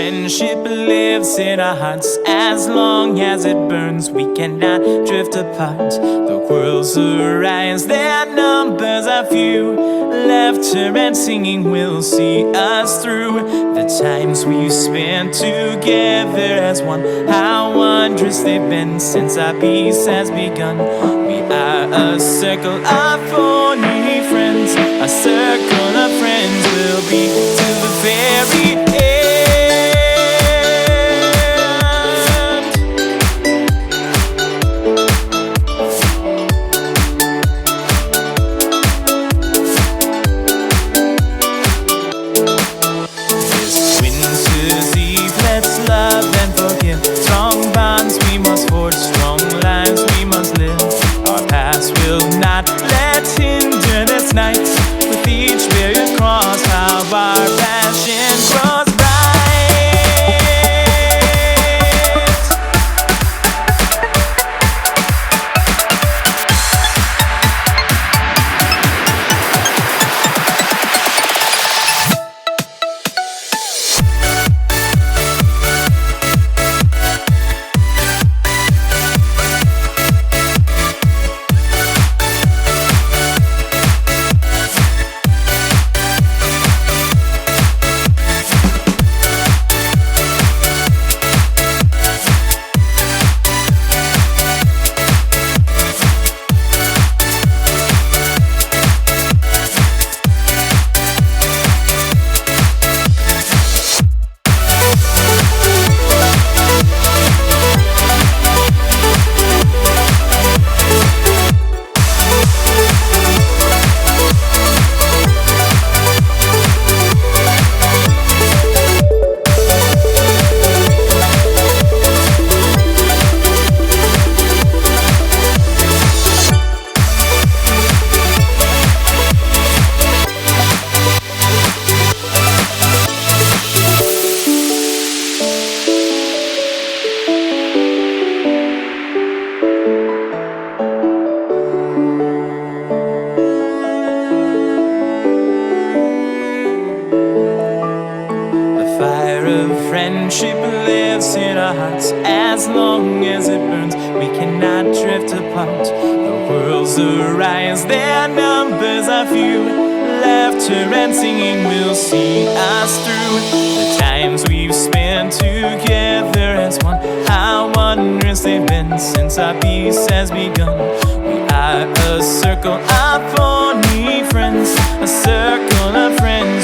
friendship lives in our hearts. As long as it burns, we cannot drift apart. The worlds arise, their numbers are few. Laughter and singing will see us through. The times we've spent together as one, how wondrous they've been since our peace has begun. We are a circle of only friends. A circle of friends will be to the very end. This winter's eve, let's love and forgive. Strong bonds we must forge, strong lives we must live. Our past will not let hinder this night. With each barrier crossed, how our passion grows bright. Friendship lives in our hearts. As long as it burns, we cannot drift apart. The worlds arise, their numbers are few. Laughter and singing will see us through. The times we've spent together as one, how wondrous they've been since our peace has begun. We are a circle of only friends, a circle of friends